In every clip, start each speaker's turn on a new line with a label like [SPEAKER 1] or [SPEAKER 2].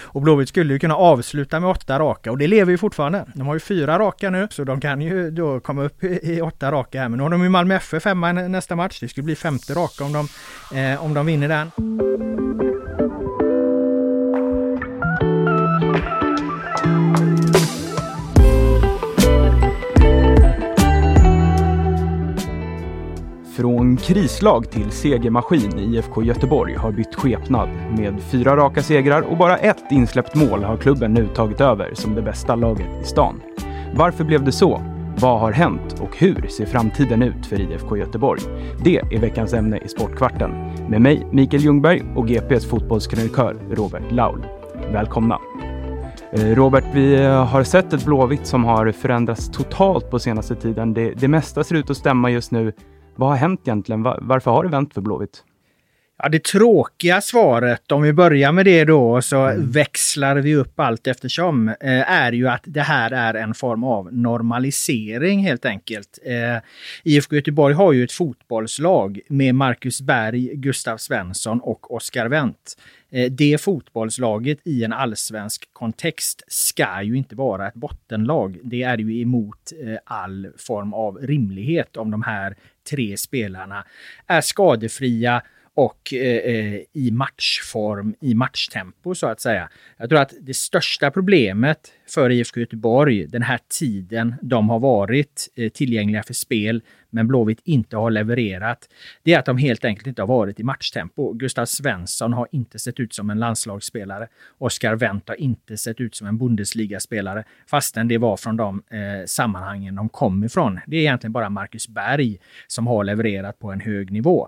[SPEAKER 1] Och Blåvitt skulle ju kunna avsluta med 8 raka och det lever ju fortfarande. De har ju 4 raka nu så de kan ju då komma upp i 8 raka här. Men nu har de ju Malmö FF 5 nästa match. Det skulle bli 5:e raka om de vinner den.
[SPEAKER 2] Från krislag till segermaskin i IFK Göteborg har bytt skepnad. Med 4 raka segrar och bara 1 insläppt mål har klubben nu tagit över som det bästa laget i stan. Varför blev det så? Vad har hänt och hur ser framtiden ut för IFK Göteborg? Det är veckans ämne i Sportkvarten. Med mig, Mikael Ljungberg och GPs fotbollskrönikör Robert Laul. Välkomna! Robert, vi har sett ett Blåvitt som har förändrats totalt på senaste tiden. Det mesta ser ut att stämma just nu. Vad har hänt egentligen? Varför har det vänt för Blåvitt?
[SPEAKER 1] Ja, det tråkiga svaret, om vi börjar med det då så växlar vi upp allt eftersom, är ju att det här är en form av normalisering helt enkelt. IFK Göteborg har ju ett fotbollslag med Marcus Berg, Gustav Svensson och Oscar Wendt. Det fotbollslaget i en allsvensk kontext ska ju inte vara ett bottenlag. Det är ju emot all form av rimlighet om de här 3 spelarna är skadefria och i matchform, i matchtempo så att säga. Jag tror att det största problemet för IFK Göteborg den här tiden de har varit tillgängliga för spel men Blåvitt inte har levererat, det är att de helt enkelt inte har varit i matchtempo. Gustav Svensson har inte sett ut som en landslagsspelare. Oscar Wendt har inte sett ut som en Bundesliga-spelare fastän det var från de sammanhangen de kom ifrån. Det är egentligen bara Marcus Berg som har levererat på en hög nivå.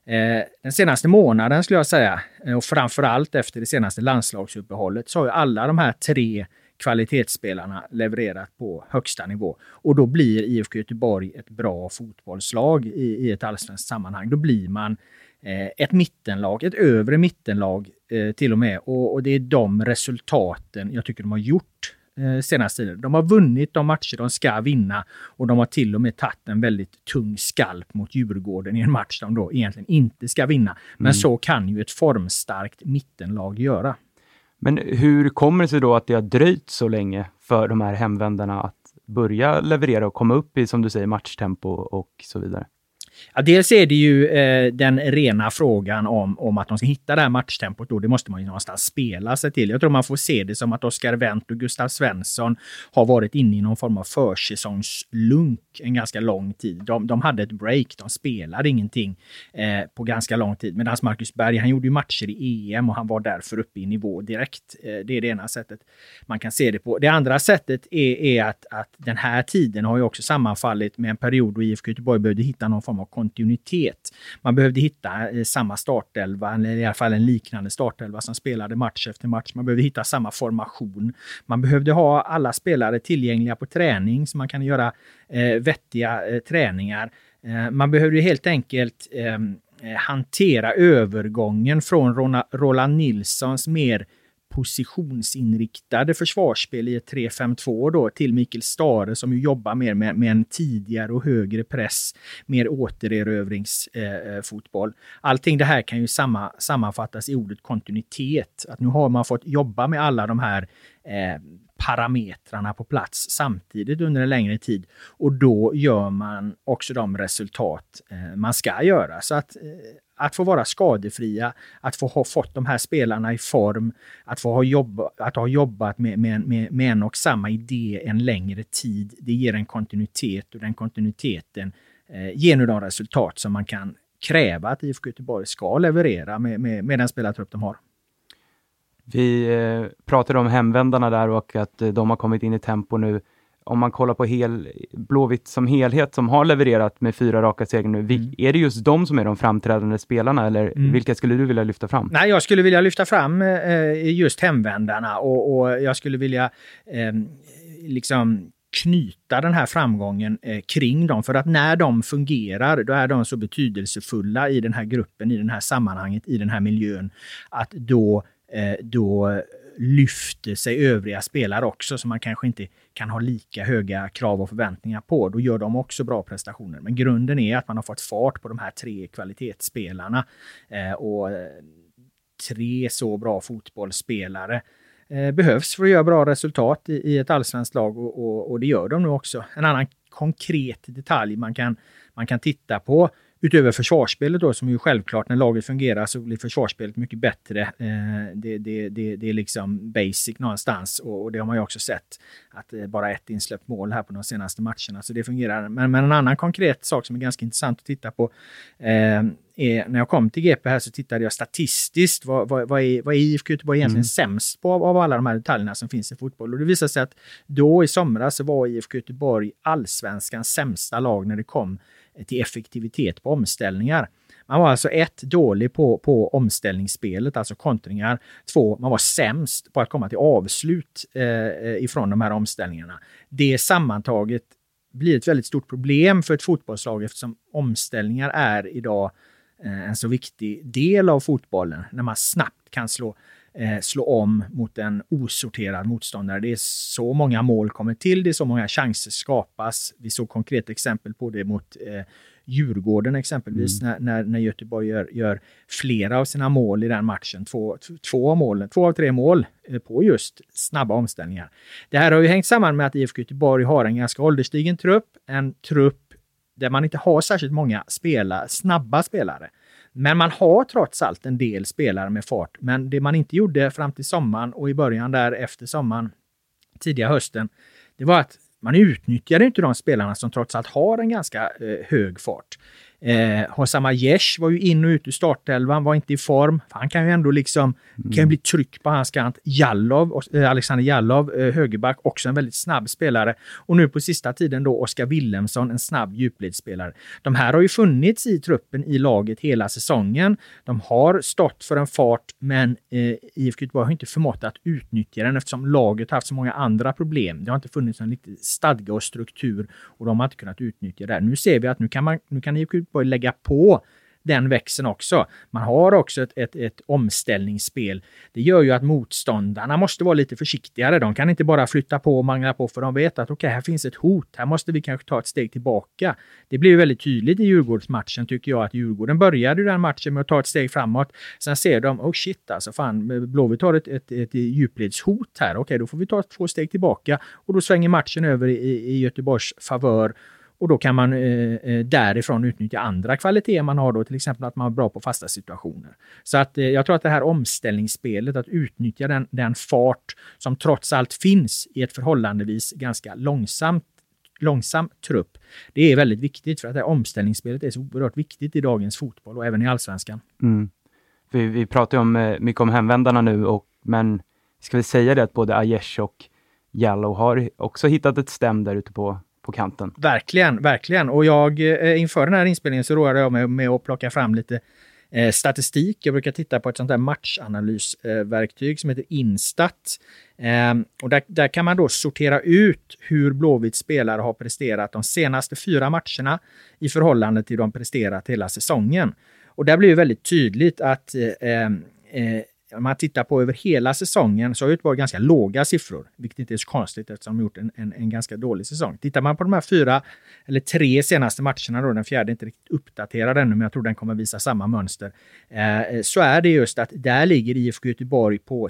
[SPEAKER 1] Den senaste månaden skulle jag säga och framförallt efter det senaste landslagsuppehållet så har ju alla de här 3 kvalitetsspelarna levererat på högsta nivå och då blir IFK Göteborg ett bra fotbollslag i ett allsvenskt sammanhang. Då blir man ett mittenlag, ett övre mittenlag till och med och det är de resultaten jag tycker de har gjort senaste tiden. De har vunnit de matcher de ska vinna och de har till och med tagit en väldigt tung skalp mot Djurgården i en match de då egentligen inte ska vinna. Men så kan ju ett formstarkt mittenlag göra.
[SPEAKER 2] Men hur kommer det sig då att det har dröjt så länge för de här hemvändarna att börja leverera och komma upp i, som du säger, matchtempo och så vidare?
[SPEAKER 1] Ja, dels är det ju den rena frågan om att de ska hitta det här matchtempot då. Det måste man ju någonstans spela sig till. Jag tror man får se det som att Oscar Wendt och Gustav Svensson har varit inne i någon form av försäsongslunk en ganska lång tid. De hade ett break, de spelade ingenting på ganska lång tid. Medan Marcus Berg, han gjorde ju matcher i EM och han var därför uppe i nivå direkt. Det är det ena sättet man kan se det på. Det andra sättet är att den här tiden har ju också sammanfallit med en period då IFK Göteborg behövde hitta någon form av kontinuitet. Man behövde hitta samma startelva, eller i alla fall en liknande startelva som spelade match efter match. Man behövde hitta samma formation. Man behövde ha alla spelare tillgängliga på träning så man kan göra vettiga träningar. Man behövde helt enkelt hantera övergången från Roland Nilssons mer positionsinriktade försvarsspel i ett 3-5-2 då till Mikael Stare som ju jobbar mer med en tidigare och högre press, mer återerövringsfotboll. Allting det här kan ju sammanfattas i ordet kontinuitet. Att nu har man fått jobba med alla de här parametrarna på plats samtidigt under en längre tid och då gör man också de resultat man ska göra. Så att få vara skadefria, att få ha fått de här spelarna i form, att få ha jobbat med en och samma idé en längre tid, det ger en kontinuitet och den kontinuiteten ger nu de resultat som man kan kräva att IFK Göteborg ska leverera med den spelartrupp de har.
[SPEAKER 2] Vi pratade om hemvändarna där och att de har kommit in i tempo nu. Om man kollar på Blåvitt som helhet som har levererat med 4 raka segrar nu, är det just de som är de framträdande spelarna eller vilka skulle du vilja lyfta fram?
[SPEAKER 1] Nej, jag skulle vilja lyfta fram just hemvändarna och jag skulle vilja liksom knyta den här framgången kring dem för att när de fungerar då är de så betydelsefulla i den här gruppen, i den här sammanhanget, i den här miljön att då lyfter sig övriga spelare också som man kanske inte kan ha lika höga krav och förväntningar på. Då gör de också bra prestationer. Men grunden är att man har fått fart på de här 3 kvalitetsspelarna och 3 så bra fotbollsspelare behövs för att göra bra resultat i ett allsvenskt lag och det gör de nu också. En annan konkret detalj man kan titta på utöver försvarsspelet då, som är ju självklart när laget fungerar så blir försvarsspelet mycket bättre. Det är liksom basic någonstans och det har man ju också sett att bara ett insläppt mål här på de senaste matcherna, så det fungerar. Men en annan konkret sak som är ganska intressant att titta på är, när jag kom till GP här så tittade jag statistiskt vad är IFK Göteborg egentligen sämst på av alla de här detaljerna som finns i fotboll, och det visade sig att då i somras så var IFK Göteborg allsvenskans sämsta lag när det kom till effektivitet på omställningar. Man var alltså 1 dålig på omställningsspelet, alltså kontringar. 2, man var sämst på att komma till avslut ifrån de här omställningarna. Det sammantaget blir ett väldigt stort problem för ett fotbollslag eftersom omställningar är idag en så viktig del av fotbollen. När man snabbt kan slå om mot en osorterad motståndare. Det är så många mål kommer till, det är så många chanser skapas. Vi såg konkret exempel på det mot Djurgården exempelvis när Göteborg gör flera av sina mål i den matchen. 2 av 3 mål på just snabba omställningar. Det här har ju hängt samman med att IFK Göteborg har en ganska ålderstigen trupp. En trupp där man inte har särskilt många snabba spelare. Men man har trots allt en del spelare med fart. Men det man inte gjorde fram till sommaren och i början där efter sommaren, tidiga hösten, det var att man utnyttjade inte de spelarna som trots allt har en ganska hög fart. Hossam Aiesh var ju in och ut ur startelvan, var inte i form. Han kan ju ändå liksom, kan bli tryck på hans kant. Alexander Jallov, högerback, också en väldigt snabb spelare. Och nu på sista tiden då Oskar Willemsson, en snabb djupledsspelare. De här har ju funnits i truppen i laget hela säsongen. De har stått för en fart, men IFK Göteborg har inte förmått att utnyttja den eftersom laget har haft så många andra problem. Det har inte funnits en riktig stadga och struktur och de har inte kunnat utnyttja det. Nu ser vi att nu kan IFK Göteborg lägga på den växeln också. Man har också ett omställningsspel. Det gör ju att motståndarna måste vara lite försiktigare. De kan inte bara flytta på och mangla på för de vet att okej, här finns ett hot. Här måste vi kanske ta ett steg tillbaka. Det blir väldigt tydligt i Djurgårdsmatchen tycker jag att Djurgården började den matchen med att ta ett steg framåt. Sen ser de, oh shit alltså fan, Blåvitt har ett djupledshot här. Okej, då får vi ta 2 steg tillbaka och då svänger matchen över i Göteborgs favör. Och då kan man därifrån utnyttja andra kvaliteter man har då, till exempel att man är bra på fasta situationer. Så att jag tror att det här omställningsspelet, att utnyttja den fart som trots allt finns i ett förhållandevis ganska långsam trupp, det är väldigt viktigt för att det här omställningsspelet är så oerhört viktigt i dagens fotboll och även i allsvenskan.
[SPEAKER 2] Vi pratar ju mycket om hemvändarna nu, men ska vi säga det att både Aiesh och Jallow har också hittat ett stäm där ute på kanten.
[SPEAKER 1] Verkligen. Och jag inför den här inspelningen så roade jag mig med att plocka fram lite statistik. Jag brukar titta på ett sånt där matchanalysverktyg som heter Instat. Och där kan man då sortera ut hur Blåvitt spelare har presterat de senaste 4 matcherna i förhållande till de presterat hela säsongen. Och där blir det väldigt tydligt att om man tittar på över hela säsongen så har Göteborg ganska låga siffror, vilket inte är så konstigt eftersom de har gjort en ganska dålig säsong. Tittar man på de här 4 eller 3 senaste matcherna då, den fjärde är inte riktigt uppdaterad ännu, men jag tror den kommer visa samma mönster, så är det just att där ligger IFK Göteborg på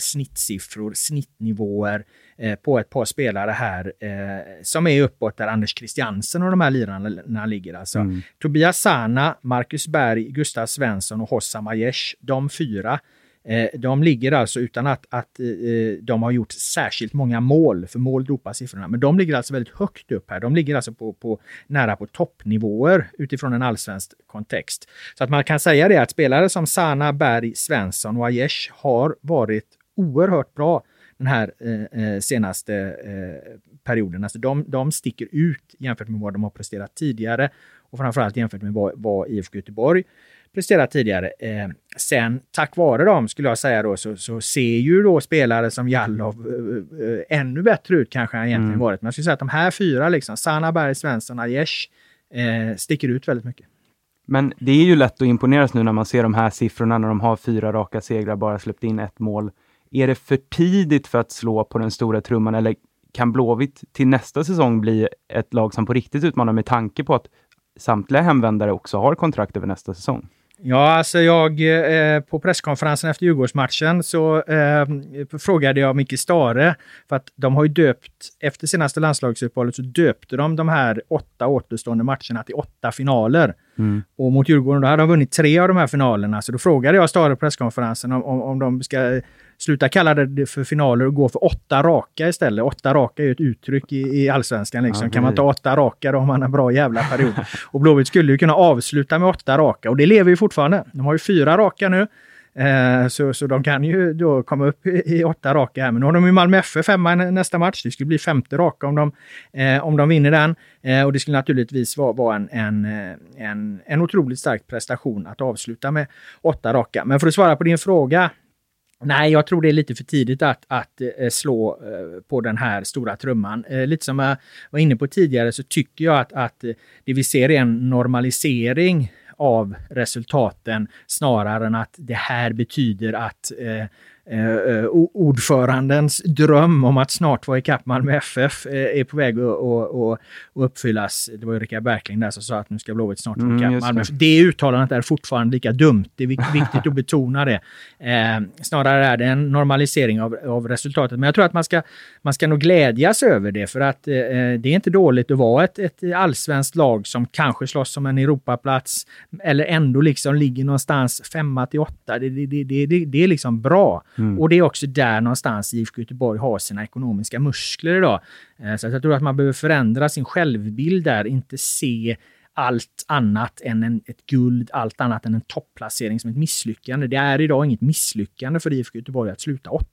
[SPEAKER 1] snittnivåer på ett par spelare här som är uppåt där Anders Christiansen och de här lirarna ligger. Alltså Tobias Sana, Marcus Berg, Gustav Svensson och Hossam Aiesh, de 4. De ligger alltså utan att de har gjort särskilt många mål, för mål dopar siffrorna, men de ligger alltså väldigt högt upp här. De ligger alltså nära på toppnivåer utifrån en allsvensk kontext. Så att man kan säga det att spelare som Sana, Berg, Svensson och Aiesh har varit oerhört bra den här senaste perioden. Alltså de sticker ut jämfört med vad de har presterat tidigare och framförallt jämfört med vad IFK Göteborg presterat tidigare. Sen tack vare dem skulle jag säga då så ser ju då spelare som Jallov ännu bättre ut kanske än egentligen varit. Men jag skulle säga att de här 4 liksom, Sana, Berg, Svensson, Aiesh sticker ut väldigt mycket.
[SPEAKER 2] Men det är ju lätt att imponeras nu när man ser de här siffrorna när de har 4 raka segrar, bara släppt in 1 mål. Är det för tidigt för att slå på den stora trumman, eller kan Blåvitt till nästa säsong bli ett lag som på riktigt utmanar med tanke på att samtliga hemvändare också har kontrakt över nästa säsong?
[SPEAKER 1] Ja, alltså jag på presskonferensen efter Djurgårdsmatchen så frågade jag Micke Stare, för att de har ju döpt, efter senaste landslagsuppehållet så döpte de här 8 återstående matcherna till 8 finaler. Och mot Djurgården då hade de vunnit 3 av de här finalerna, så då frågade jag Stare på presskonferensen om de ska sluta kalla det för finaler och gå för 8 raka istället. 8 raka är ju ett uttryck i allsvenskan liksom. Kan man ta 8 raka då har man en bra jävla period. Och Blåvitt skulle ju kunna avsluta med 8 raka, och det lever ju fortfarande. De har ju 4 raka nu. Så de kan ju då komma upp i 8 raka här. Men nu har de ju Malmö FF 5 nästa match. Det skulle bli 5:e raka om de vinner den. Och det skulle naturligtvis vara en otroligt stark prestation att avsluta med 8 raka. Men för att svara på din fråga, nej, jag tror det är lite för tidigt att slå på den här stora trumman. Lite som jag var inne på tidigare så tycker jag att det vi ser är en normalisering av resultaten snarare än att det här betyder att ordförandens dröm om att snart vara i kapp Malmö FF är på väg att uppfyllas. Det var ju Rickard Berkling där som sa att nu ska Blåvitt snart vara i kapp Malmö FF. Det uttalandet är fortfarande lika dumt. Det är viktigt att betona det. Snarare är det en normalisering av resultatet. Men jag tror att man ska nog glädjas över det, för att det är inte dåligt att vara ett allsvenskt lag som kanske slåss om en Europaplats eller ändå liksom ligger någonstans 5-8. Det är liksom bra. Och det är också där någonstans IFK Göteborg har sina ekonomiska muskler idag. Så jag tror att man behöver förändra sin självbild där, inte se allt annat än ett guld, allt annat än en topplacering som ett misslyckande. Det är idag inget misslyckande för IFK Göteborg att sluta 8.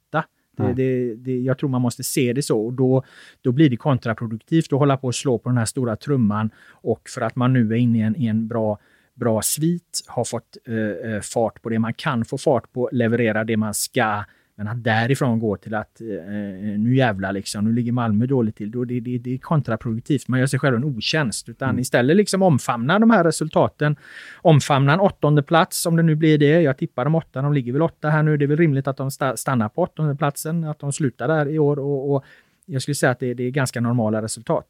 [SPEAKER 1] Jag tror man måste se det så, och då blir det kontraproduktivt att hålla på och slå på den här stora trumman, och för att man nu är inne i en bra svit, har fått fart på det man kan få fart på, leverera det man ska, men att därifrån gå till att nu jävlar liksom, nu ligger Malmö dåligt till, då det är kontraproduktivt. Man gör sig själv en otjänst, utan istället liksom omfamna de här resultaten, omfamna en 8:e plats om det nu blir det. Jag tippar de 8, de ligger väl 8 här nu, det är väl rimligt att de stannar på 8:e platsen, att de slutar där i år, och jag skulle säga att det är ganska normala resultat.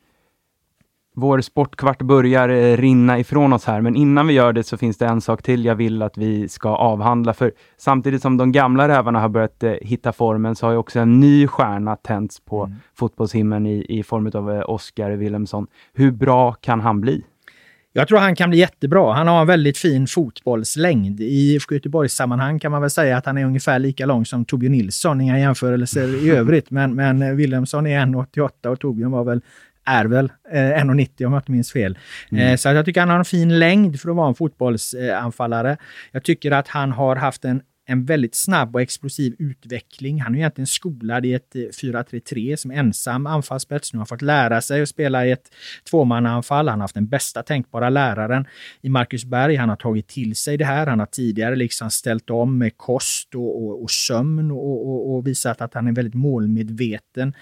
[SPEAKER 2] Vår sportkvart börjar rinna ifrån oss här, men innan vi gör det så finns det en sak till jag vill att vi ska avhandla. För samtidigt som de gamla rävarna har börjat hitta formen så har ju också en ny stjärna tänts på fotbollshimlen i form av Oskar Wilhelmsson. Hur bra kan han bli?
[SPEAKER 1] Jag tror han kan bli jättebra. Han har en väldigt fin fotbollslängd. I Göteborgs sammanhang kan man väl säga att han är ungefär lika lång som Torbjörn Nilsson. Inga jämförelser i övrigt, men Wilhelmsson är 1,88 och Torbjörn är väl 1,90 om jag inte minns fel. Så jag tycker han har en fin längd för att vara en fotbollsanfallare. Jag tycker att han har haft en väldigt snabb och explosiv utveckling. Han är egentligen skolad i ett 4-3-3 som ensam anfallsspets. Nu har han fått lära sig att spela i ett tvåmannaanfall. Han har haft den bästa tänkbara läraren i Marcus Berg. Han har tagit till sig det här. Han har tidigare liksom ställt om med kost och sömn och visat att han är väldigt målmedveten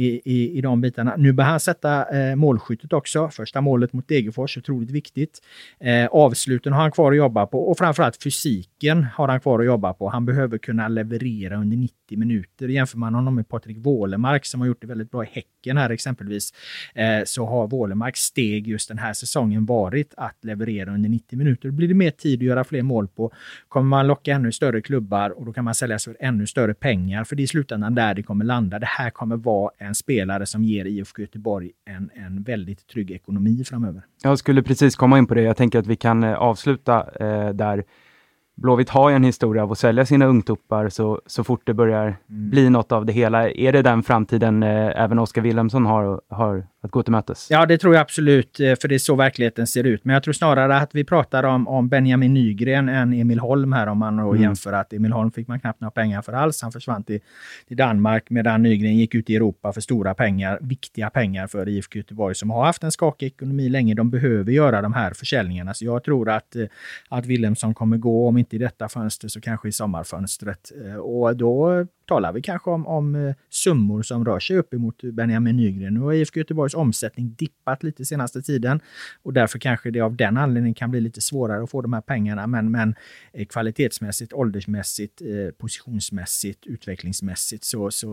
[SPEAKER 1] i de bitarna. Nu bör han sätta målskyttet också. Första målet mot Degerfors, otroligt viktigt. Avsluten har han kvar att jobba på, och framförallt fysiken har han kvar att jobba på. Han behöver kunna leverera under 90 minuter. Jämför man honom med Patrik Wålemark som har gjort det väldigt bra i Häcken här exempelvis, så har Wålemarks steg just den här säsongen varit att leverera under 90 minuter. Då blir det mer tid att göra fler mål på. Kommer man locka ännu större klubbar, och då kan man sälja för ännu större pengar, för det är i slutändan där det kommer landa. Det här kommer vara en spelare som ger IFK Göteborg en väldigt trygg ekonomi framöver.
[SPEAKER 2] Jag skulle precis komma in på det. Jag tänker att vi kan avsluta där. Blåvitt har ju en historia av att sälja sina ungtuppar så fort det börjar bli något av det hela. Är det den framtiden även Oskar Wilhelmsson har att gå till mötes?
[SPEAKER 1] Ja, det tror jag absolut, för det är så verkligheten ser ut. Men jag tror snarare att vi pratar om Benjamin Nygren än Emil Holm här, om man då jämför att Emil Holm fick man knappt några pengar för alls. Han försvann till Danmark, medan Nygren gick ut i Europa för stora pengar, viktiga pengar för IFK Göteborg som har haft en skakig ekonomi länge. De behöver göra de här försäljningarna. Så jag tror att Wilhelmsson kommer gå, om inte i detta fönster så kanske i sommarfönstret. Och då talar vi kanske om summor som rör sig upp emot Benjamin Nygren. Nu har IFK Göteborgs omsättning dippat lite senaste tiden, och därför kanske det av den anledningen kan bli lite svårare att få de här pengarna. Men kvalitetsmässigt, åldersmässigt, positionsmässigt, utvecklingsmässigt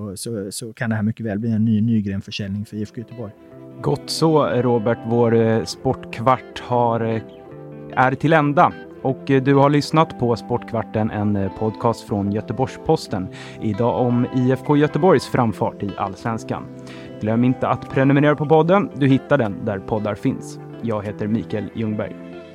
[SPEAKER 1] så kan det här mycket väl bli en ny Nygren-försäljning för IFK Göteborg.
[SPEAKER 2] Gott så, Robert. Vår sportkvart är till ända. Och du har lyssnat på Sportkvarten, en podcast från Göteborgs-Posten. Idag om IFK Göteborgs framfart i Allsvenskan. Glöm inte att prenumerera på podden. Du hittar den där poddar finns. Jag heter Mikael Ljungberg.